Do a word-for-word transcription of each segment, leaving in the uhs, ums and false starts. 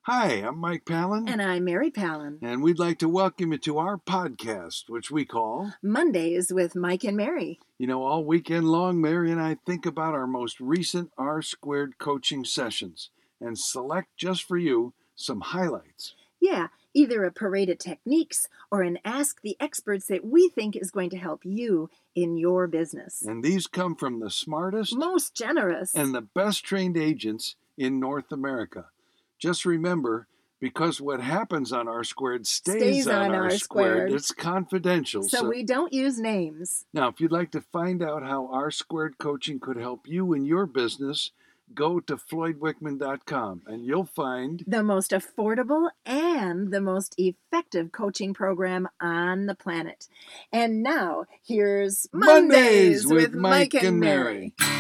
Hi, I'm Mike Palin. And I'm Mary Palin. And we'd like to welcome you to our podcast, which we call Mondays with Mike and Mary. You know, all weekend long, Mary and I think about our most recent R Squared coaching sessions and select just for you some highlights. Yeah, either a parade of techniques or an ask the experts that we think is going to help you in your business. And these come from the smartest, most generous, and the best trained agents in North America. Just remember, because what happens on R Squared stays, stays on, on R R Squared, Squared. It's confidential. So, so we don't use names. Now, if you'd like to find out how R Squared coaching could help you in your business, go to floyd wickman dot com and you'll find the most affordable and the most effective coaching program on the planet. And now, here's Mondays, Mondays with, with Mike, Mike and Mary. Mary.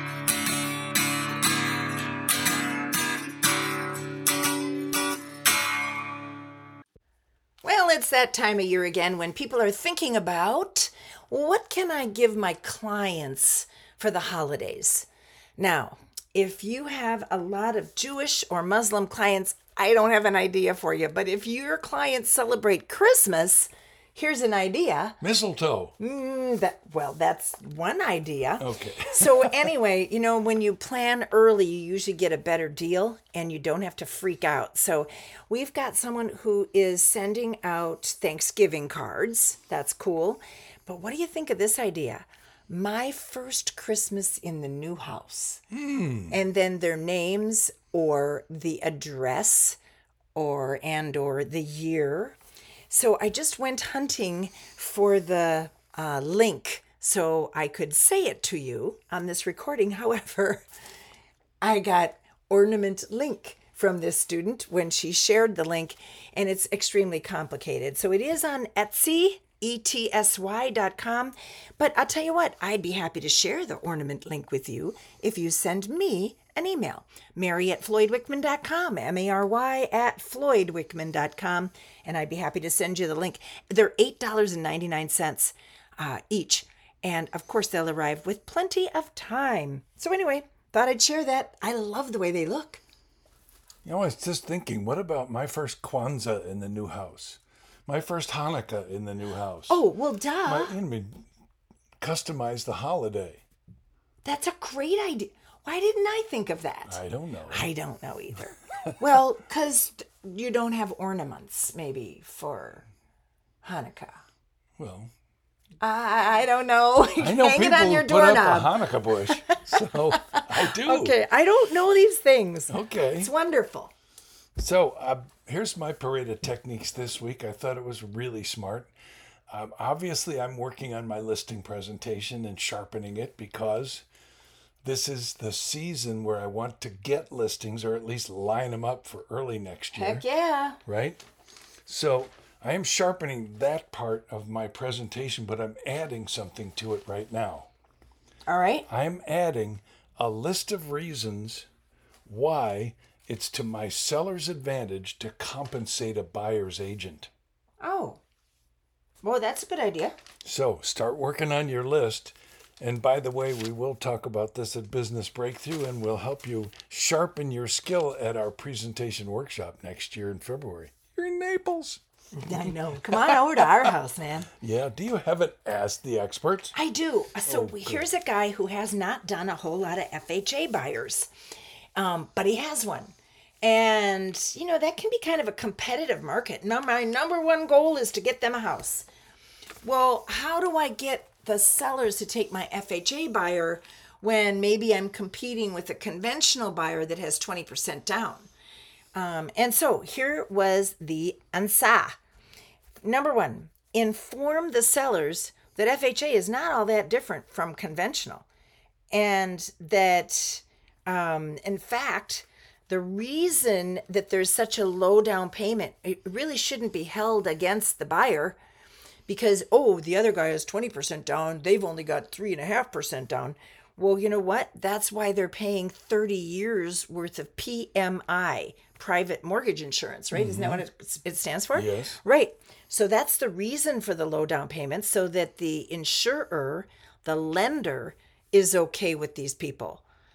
Well, it's that time of year again when people are thinking about what can I give my clients for the holidays? Now, if you have a lot of Jewish or Muslim clients, I don't have an idea for you. But if your clients celebrate Christmas, here's an idea. Mistletoe. Mm, that, well, that's one idea. Okay. So anyway, you know, when you plan early, you usually get a better deal and you don't have to freak out. So we've got someone who is sending out Thanksgiving cards. That's cool. But what do you think of this idea? My first Christmas in the new house. Mm. And then their names or the address or and or the year. So I just went hunting for the uh, link so I could say it to you on this recording. However, I got ornament link from this student when she shared the link, and it's extremely complicated. So it is on Etsy, E T S Y dot com. But I'll tell you what, I'd be happy to share the ornament link with you if you send me an email, Mary at floyd wickman dot com, M A R Y at floyd wickman dot com, and I'd be happy to send you the link. They're eight dollars and ninety-nine cents uh, each, and of course they'll arrive with plenty of time. So anyway, thought I'd share that. I love the way they look. You know, I was just thinking, what about my first Kwanzaa in the new house? My first Hanukkah in the new house? Oh, well, duh. My, I mean, customize the holiday. That's a great idea. Why didn't I think of that? I don't know. I don't know either. Well, because you don't have ornaments, maybe, for Hanukkah. Well, I, I don't know. I know Hang people it on your who put up doorknob. a Hanukkah bush, so I do. Okay, I don't know these things. Okay. It's wonderful. So uh, here's my parade of techniques this week. I thought it was really smart. Um, obviously, I'm working on my listing presentation and sharpening it because this is the season where I want to get listings or at least line them up for early next year. Heck yeah. Right? So I am sharpening that part of my presentation, but I'm adding something to it right now. All right. I'm adding a list of reasons why it's to my seller's advantage to compensate a buyer's agent. Oh. Well, that's a good idea. So start working on your list. And by the way, we will talk about this at Business Breakthrough, and we'll help you sharpen your skill at our presentation workshop next year in February. You're in Naples. I know. Come on over to our house, man. Yeah. Do you have it Ask the Experts? I do. So Oh, here's a guy who has not done a whole lot of F H A buyers, um, but he has one. And, you know, that can be kind of a competitive market. Now, my number one goal is to get them a house. Well, how do I get the sellers to take my F H A buyer when maybe I'm competing with a conventional buyer that has twenty percent down? Um, and so here was the answer. Number one, inform the sellers that F H A is not all that different from conventional. And that, um, in fact, the reason that there's such a low down payment, it really shouldn't be held against the buyer because, oh, the other guy has twenty percent down. They've only got three and a half percent down. Well, you know what? That's why they're paying thirty years worth of P M I, private mortgage insurance, right? Mm-hmm. Isn't that what it, it stands for? Yes. Right. So that's the reason for the low down payment, so that the insurer, the lender, is okay with these people.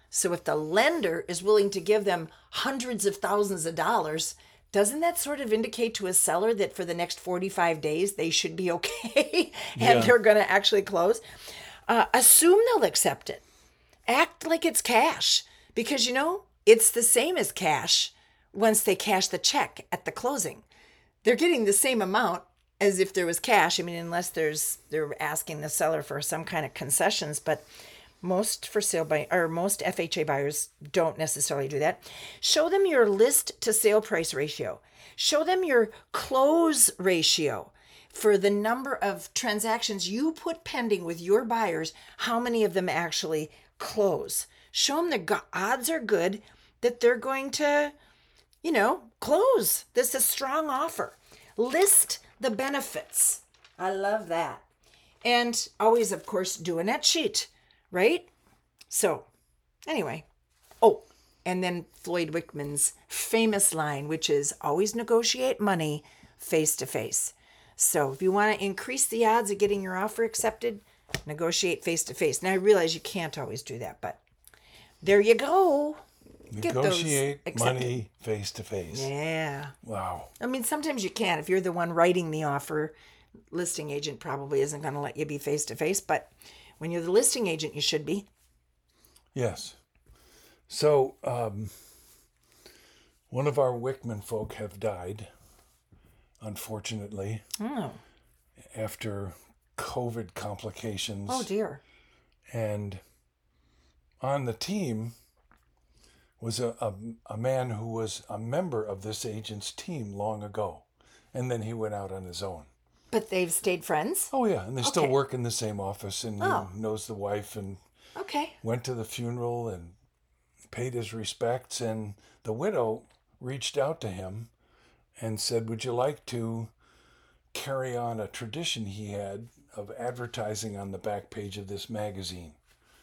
So if the lender is willing to give them hundreds of thousands of dollars, doesn't that sort of indicate to a seller that for the next forty-five days they should be okay and Yeah. they're going to actually close? Uh, assume they'll accept it. Act like it's cash because, you know, it's the same as cash once they cash the check at the closing. They're getting the same amount as if there was cash. I mean, unless there's they're asking the seller for some kind of concessions, but most for sale by or most F H A buyers don't necessarily do that. Show them your list to sale price ratio. Show them your close ratio for the number of transactions you put pending with your buyers, how many of them actually close. Show them the go- odds are good that they're going to, you know, close. This is a strong offer. List the benefits. I love that. And always, of course, do a net sheet, right? So, anyway. Oh, and then Floyd Wickman's famous line, which is always negotiate money face to face. So, if you want to increase the odds of getting your offer accepted, negotiate face to face. Now, I realize you can't always do that, but there you go. Get those Negotiate accepted. money face to face. Yeah. Wow. I mean, sometimes you can. If you're the one writing the offer, listing agent probably isn't going to let you be face to face, but when you're the listing agent, you should be. Yes. So, um, one of our Wickman folk have died, unfortunately, Oh, after COVID complications. oh dear. And on the team was a, a, a man who was a member of this agent's team long ago. And then he went out on his own. But they've stayed friends? Oh, yeah. And they still Okay. work in the same office, and Oh. he knows the wife, and Okay. went to the funeral and paid his respects. And the widow reached out to him and said, would you like to carry on a tradition he had of advertising on the back page of this magazine?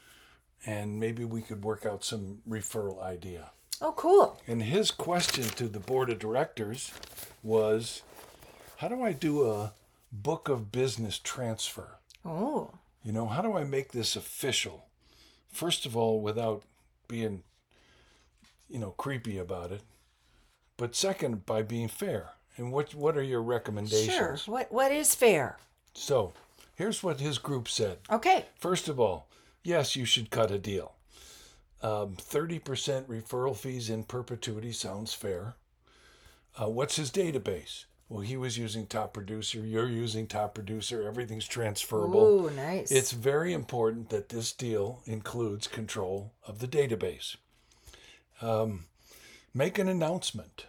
And maybe we could work out some referral idea. Oh, cool. And his question to the board of directors was, how do I do a book of business transfer? Oh, You know, how do I make this official? First of all, without being, you know, creepy about it. But second, by being fair. And what what are your recommendations? sure. What What is fair? So, here's what his group said. Okay. First of all, yes, you should cut a deal. Um, thirty percent referral fees in perpetuity sounds fair. Uh, what's his database? Well, he was using Top Producer. You're using Top Producer. Everything's transferable. Ooh, nice. It's very important that this deal includes control of the database. Um, make an announcement.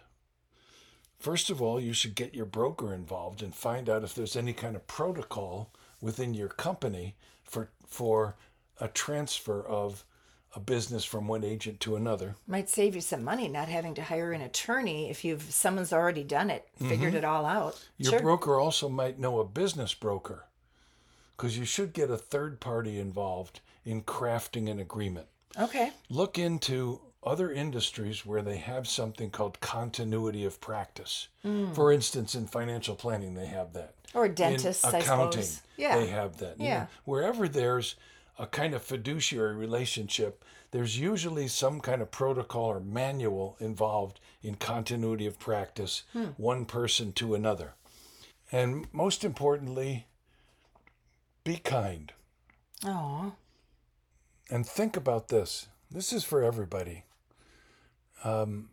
First of all, you should get your broker involved and find out if there's any kind of protocol within your company for for a transfer of a business from one agent to another. Might save you some money not having to hire an attorney if you've someone's already done it, figured it all out. Your Sure. broker also might know a business broker, because you should get a third party involved in crafting an agreement. Okay. Look into other industries where they have something called continuity of practice. For instance, in financial planning, they have that. Or dentists, in I accounting, suppose. Yeah. they have that. You Yeah. know, wherever there's a kind of fiduciary relationship, there's usually some kind of protocol or manual involved in continuity of practice, one person to another. And most importantly, be kind. Oh. And think about this. This is for everybody. Um,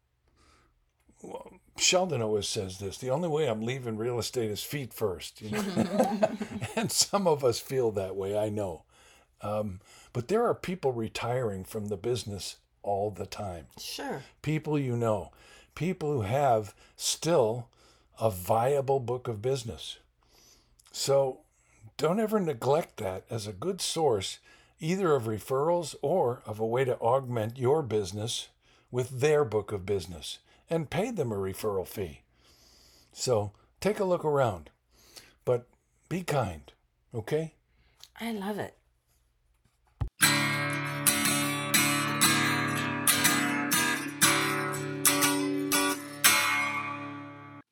well, Sheldon always says this: the only way I'm leaving real estate is feet first. You know? And some of us feel that way, I know. Um, but there are people retiring from the business all the time. Sure. People you know, people who have still a viable book of business. So don't ever neglect that as a good source, either of referrals or of a way to augment your business with their book of business, and pay them a referral fee. So take a look around, but be kind, okay? I love it.